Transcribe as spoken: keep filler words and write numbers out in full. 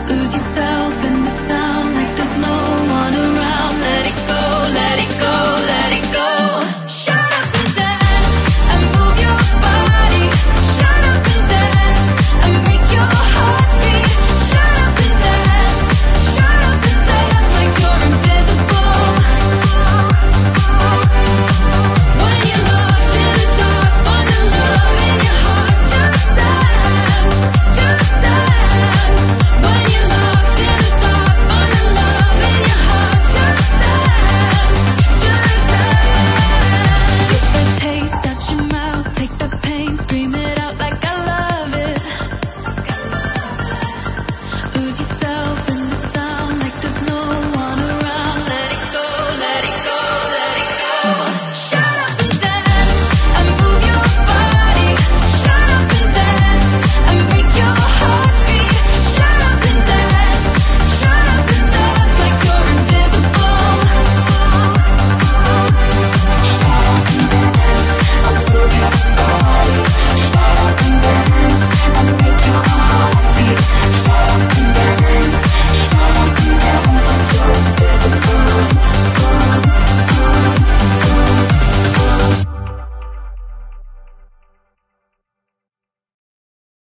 Lose yourself in the sound like there's no one around. Let it go, let it go, let it go. Shut up and dance and move your body. Shut up and dance and make your heart beat. Shut up and dance, shut up and dance like you're invisible. When you're lost in the dark, find the love in your heart. Just dance, just dance. When you're lost in the dark, find the love in your heart. Just dance, just dance. It's the taste at your mouth. Take the pain, scream it out like I love it. Lose yourself